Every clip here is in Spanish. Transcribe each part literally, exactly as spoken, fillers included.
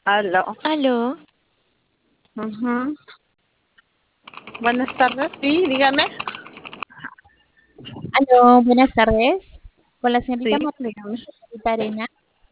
Aló. Aló. Ujú. Buenas tardes, sí, dígame. Aló, buenas tardes. Con la señorita Sí, dígame. Margarita Arena.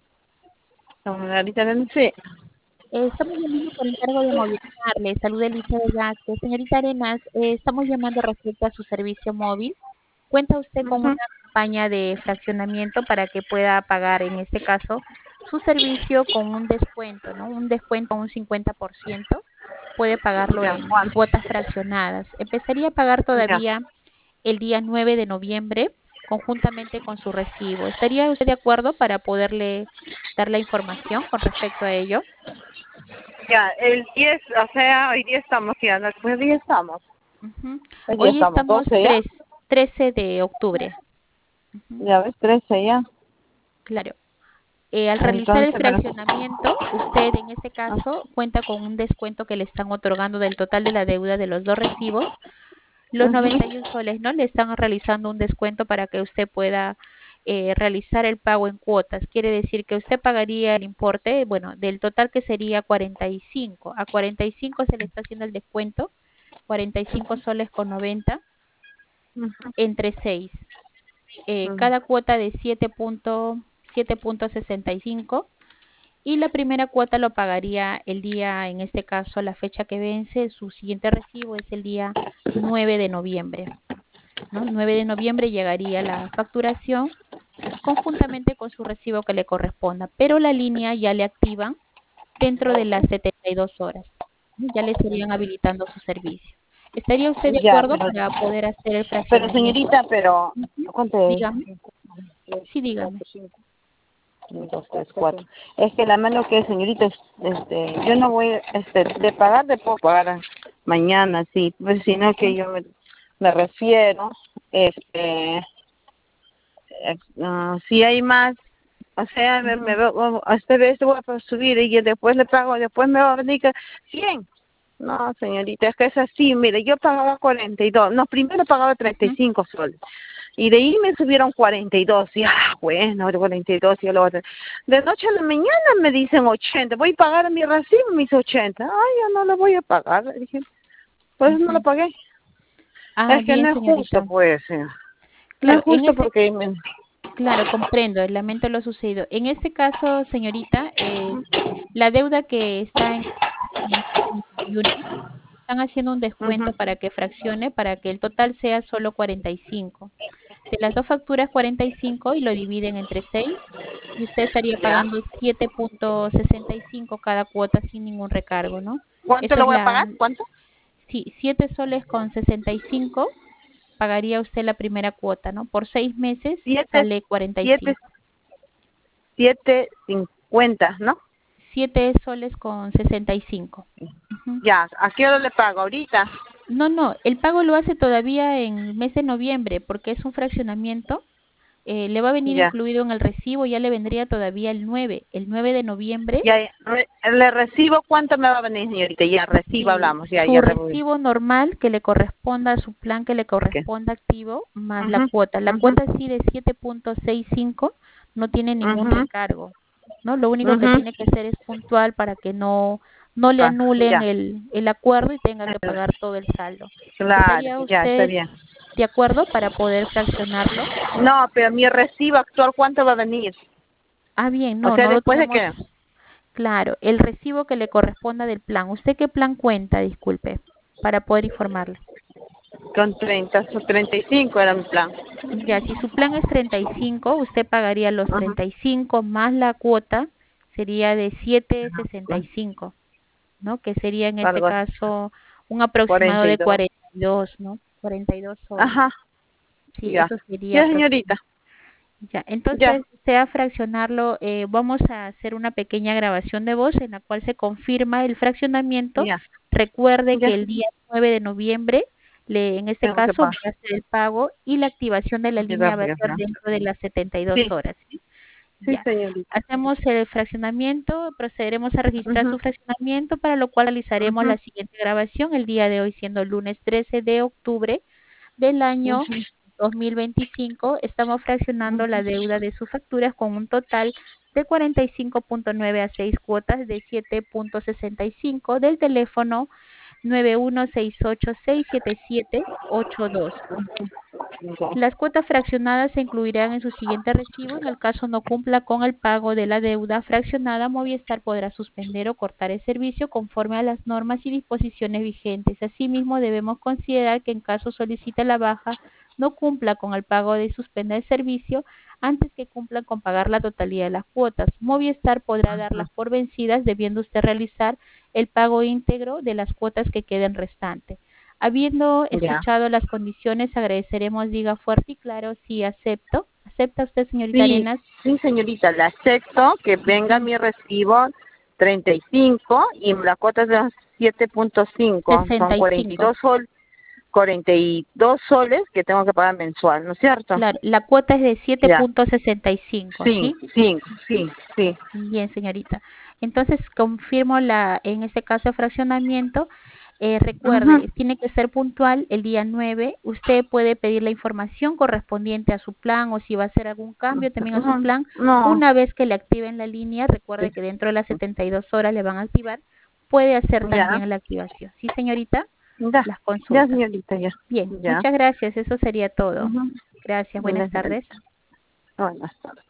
Con ahorita ven, sí. Eh, estamos llamando por encargo de movilizarle. Salud Elisa de Vázquez. Señorita Arenas, eh, estamos llamando respecto a su servicio móvil. ¿Cuenta usted con una Ujú. campaña de fraccionamiento para que pueda pagar, en este caso, su servicio con un descuento, ¿no? Un descuento un cincuenta por ciento. Puede pagarlo Ya, en Juan. cuotas fraccionadas. Empezaría a pagar Ya. todavía el día nueve de noviembre, conjuntamente con su recibo. ¿Estaría usted de acuerdo para poderle dar la información con respecto a ello? Ya, el diez, o sea, hoy día estamos, ya, después día estamos. Ujú. Hoy día Hoy estamos, estamos doce ya. tres, trece de octubre. Ujú. Ya ves, trece ya. Claro. Eh, al realizar el Entonces, pero... fraccionamiento, usted en este caso cuenta con un descuento que le están otorgando del total de la deuda de los dos recibos. Los noventa y uno soles, ¿no? Le están realizando un descuento para que usted pueda eh, realizar el pago en cuotas. Quiere decir que usted pagaría el importe, bueno, del total que sería cuarenta y cinco. A cuarenta y cinco se le está haciendo el descuento, cuarenta y cinco soles con noventa Ujú. entre seis. Eh, Ujú. cada cuota de siete punto sesenta y cinco y la primera cuota lo pagaría el día, en este caso, la fecha que vence. Su siguiente recibo es el día nueve de noviembre. ¿No? nueve de noviembre llegaría la facturación conjuntamente con su recibo que le corresponda, pero la línea ya le activan dentro de las setenta y dos horas, ¿no? Ya le estarían habilitando su servicio. ¿Estaría usted de Ya, acuerdo pero... para poder hacer el Pero fraccionamiento? señorita, pero... Ujú. ¿Cuánto es? Dígame. Sí, dígame. uno, dos, tres, cuatro. Es que la mano que señorita, es, este, yo no voy, este, de pagar, de puedo pagar mañana, sí, pues sino que Ujú, yo me, me refiero, este, eh, ah, si hay más, o sea, me, me ujú, veo, a esta vez voy a subir y después le pago, después me va a venir que cien. No, señorita, es que es así, mire, yo pagaba cuarenta y dos, no, primero pagaba treinta y ujú, cinco soles, y de ahí me subieron cuarenta y dos, y ah, bueno, de cuarenta y dos, yo lo voy a tener. De noche a la mañana me dicen ochenta, voy a pagar mi recibo, me dice ochenta, ay, yo no lo voy a pagar, le dije, por eso no lo ujú. pagué. Ah, Es que bien, no es justo, señorita. pues, eh, no es Claro, en justo este, porque me... claro, comprendo, lamento lo sucedido. En este caso, señorita, eh, la deuda que está en quinientos cincuenta y uno, están haciendo un Ujú. descuento para que fraccione, para que el total sea solo cuarenta y cinco. De las dos facturas, cuarenta y cinco, y lo dividen entre seis, y usted estaría Ya. pagando siete punto sesenta y cinco cada cuota sin ningún recargo, ¿no? ¿Cuánto Esa le es voy a la, pagar? ¿Cuánto? sí, siete soles con sesenta y cinco pagaría usted la primera cuota, ¿no? Por seis meses Siete, sale cuarenta y siete, cinco. siete, cincuenta, ¿no? Siete soles con sesenta y cinco. Ujú. Ya, ¿a qué hora le pago? Ahorita. No, no, el pago lo hace todavía en el mes de noviembre porque es un fraccionamiento. Eh, le va a venir Ya. incluido en el recibo, ya le vendría todavía el nueve, el nueve de noviembre. Ya, re- le recibo, ¿cuánto me va a venir, señorita? Ya, recibo, Si hablamos, ya, su ya, recibo. recibo normal que le corresponda a su plan que le ¿Qué? corresponda activo más la Mhm, cuota. La mhm, cuota sí de siete punto sesenta y cinco no tiene ningún mhm, recargo, ¿no? Lo único que mhm. tiene que hacer es puntual para que no no le Ah, anulen ya, el el acuerdo y tenga que pagar todo el saldo. claro, ¿Estaría ya, está usted bien. de acuerdo para poder fraccionarlo? No, pero mi recibo actual, ¿cuánto va a venir? Ah, bien, O no, sea, no lo después de tenemos qué? claro. El recibo que le corresponda del plan. ¿Usted qué plan cuenta? Disculpe, para poder informarle. Con treinta, o treinta y cinco era mi plan. Ya, si su plan es treinta y cinco, usted pagaría los Ajá, treinta y cinco más la cuota, sería de siete sesenta y cinco, ¿no? Que sería en este algo así, caso un aproximado cuarenta y de dos. cuarenta y dos, ¿no? cuarenta y dos soles. Ajá, Sí, ya. eso sería Ya, aproximado. señorita, Ya, ya, entonces, sea fraccionarlo, eh, vamos a hacer una pequeña grabación de voz en la cual se confirma el fraccionamiento. ya, Recuerde que ya. el día nueve de noviembre, le, en este Tengo que caso, va pagar. a hacer el pago y la activación de la Ya, línea va a ya, ser ya. dentro de las setenta y dos Sí, horas. ¿Sí? sí, Ya. señorita. Hacemos el fraccionamiento, procederemos a registrar Mhm, su fraccionamiento, para lo cual realizaremos mhm, la siguiente grabación el día de hoy, siendo lunes trece de octubre del año mhm, dos mil veinticinco. Estamos fraccionando la mhm. deuda de sus facturas con un total de cuarenta y cinco punto nueve a seis cuotas de siete punto sesenta y cinco del teléfono nueve uno seis ocho seis siete siete ocho dos. Ya. Las cuotas fraccionadas se incluirán en su siguiente recibo. En el caso no cumpla con el pago de la deuda fraccionada, Movistar podrá suspender o cortar el servicio conforme a las normas y disposiciones vigentes. Asimismo, debemos considerar que en caso solicite la baja, no cumpla con el pago de suspenda el servicio antes que cumpla con pagar la totalidad de las cuotas. Movistar podrá darlas por vencidas, debiendo usted realizar el pago íntegro de las cuotas que queden restantes. Habiendo Ya. escuchado las condiciones, agradeceremos diga fuerte y claro si acepto. ¿Acepta usted, señorita Sí, Arenas? sí, señorita, le acepto que venga mi recibo treinta y cinco y la cuota es de siete punto cinco, son sesenta y cuarenta y cinco. dos sol, cuarenta y dos soles que tengo que pagar mensual, ¿no es cierto? Claro, la cuota es de siete Ya, punto sesenta y cinco, sí, ¿sí? sí, sí, sí. Bien, señorita. Entonces, confirmo la, en este caso, fraccionamiento. Eh, Ujú. recuerde, tiene que ser puntual el día nueve. Usted puede pedir la información correspondiente a su plan o si va a hacer algún cambio también a su Ujú. plan. No, Una vez que le activen la línea, recuerde que dentro de las setenta y dos horas le van a activar. Puede hacer ya, también la activación. ¿Sí, señorita? ya, Las ya, consultas. señorita, ya, Bien, ya. muchas gracias. Eso sería todo. Ujú. Gracias. Ya, Buenas tardes. señorita. Buenas tardes.